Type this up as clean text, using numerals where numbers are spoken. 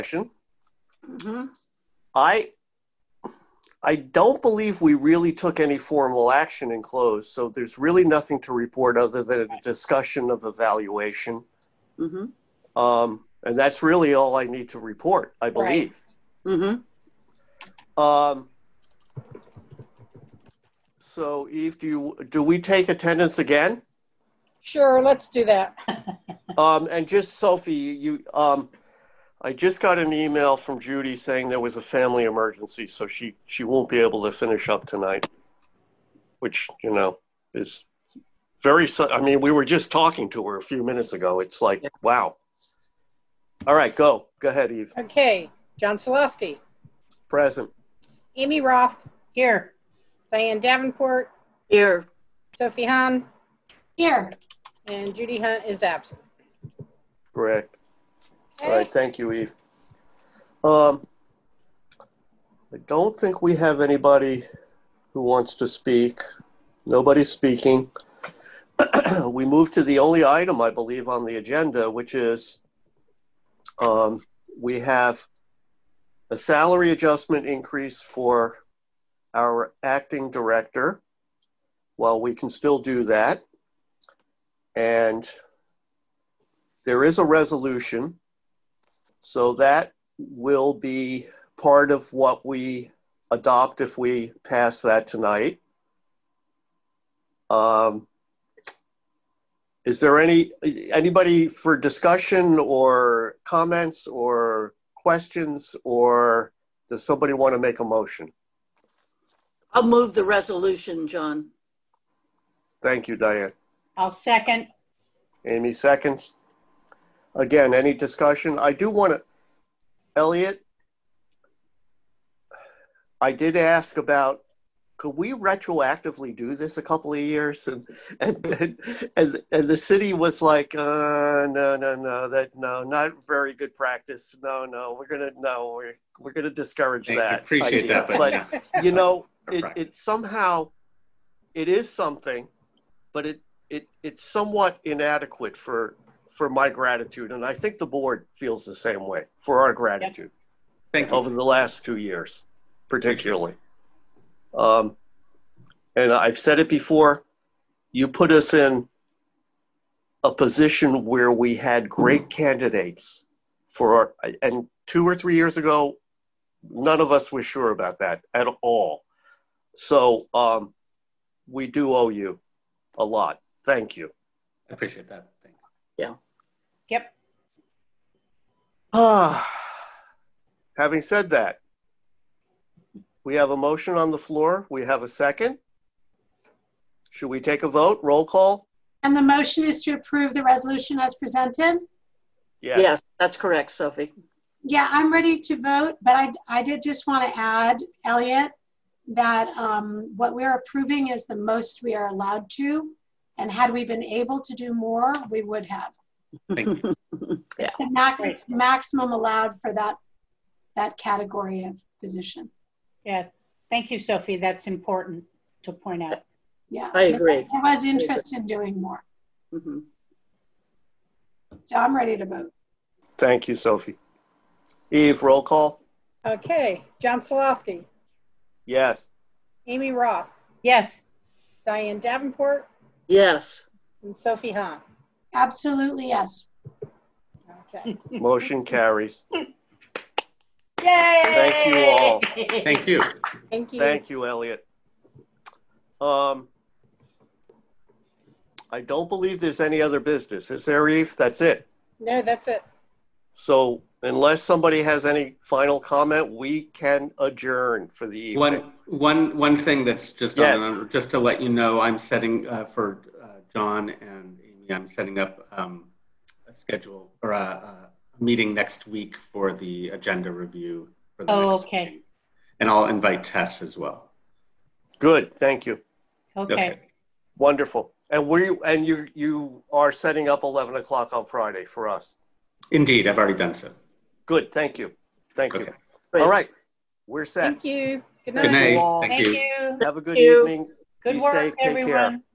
Mm-hmm. I don't believe we really took any formal action in close, so there's really nothing to report other than a discussion of evaluation. Mm-hmm. And that's really all I need to report, I believe. Right. Mm-hmm. So Eve, do we take attendance again? Sure, let's do that. And just Sophie, I just got an email from Judy saying there was a family emergency, so she won't be able to finish up tonight, which, is very, I mean, we were just talking to her a few minutes ago. It's like, wow. All right, go ahead, Eve. Okay, John Solosky. Present. Amy Roth. Here. Diane Davenport. Here. Sophie Hahn. Here. And Judy Hunt is absent. Correct. Okay. All right, thank you, Eve. I don't think we have anybody who wants to speak. Nobody's speaking. We move to the only item, I believe, on the agenda, which is we have a salary adjustment increase for our acting director. Well, we can still do that. And there is a resolution. So that will be part of what we adopt if we pass that tonight. Is there anybody for discussion or comments or questions, or does somebody want to make a motion? I'll move the resolution, John. Thank you, Diane. I'll second. Amy seconds. Again, any discussion? I do want to, Elliot, I did ask about, could we retroactively do this a couple of years? And the city was like, no, not very good practice. No, we're gonna discourage that. I appreciate idea. that, but it somehow, it is something, but it's somewhat inadequate for my gratitude, and I think the board feels the same way for our gratitude. Thank you. Over the last 2 years, particularly. And I've said it before, you put us in a position where we had great candidates and 2 or 3 years ago, none of us was sure about that at all. So we do owe you a lot. Thank you. I appreciate that. Thanks. Yeah. Yep. Having said that, we have a motion on the floor. We have a second. Should we take a vote? Roll call? And the motion is to approve the resolution as presented? Yes, that's correct, Sophie. Yeah, I'm ready to vote, but I did just want to add, Elliot, that what we're approving is the most we are allowed to. And had we been able to do more, we would have. Thank you. It's the maximum allowed for that category of position. Yeah. Thank you, Sophie. That's important to point out. Yeah, I agree. There was interest in doing more. Mm-hmm. So I'm ready to vote. Thank you, Sophie. Eve, roll call? Okay, John Solosky. Yes. Amy Roth. Yes. Diane Davenport. Yes. And Sophie Hahn. Absolutely, yes. Okay. Motion carries. Yay! Thank you all. Thank you. Thank you. Thank you, Elliot. I don't believe there's any other business. Is there, Eve? That's it. No, that's it. So unless somebody has any final comment, we can adjourn for the evening. One thing that's just on, just to let you know, I'm setting for John and Amy, I'm setting up a schedule or a meeting next week for the agenda review for the next meeting. And I'll invite Tess as well. Good, thank you. Okay. Wonderful. And you are setting up 11 o'clock on Friday for us. Indeed, I've already done so. Good, thank you. Thank you. Great. All right, we're set. Thank you. Good night. Good night. all. Thank you. Thank you. Have a good Thank you. evening. Good Be work, safe. Take care. everyone.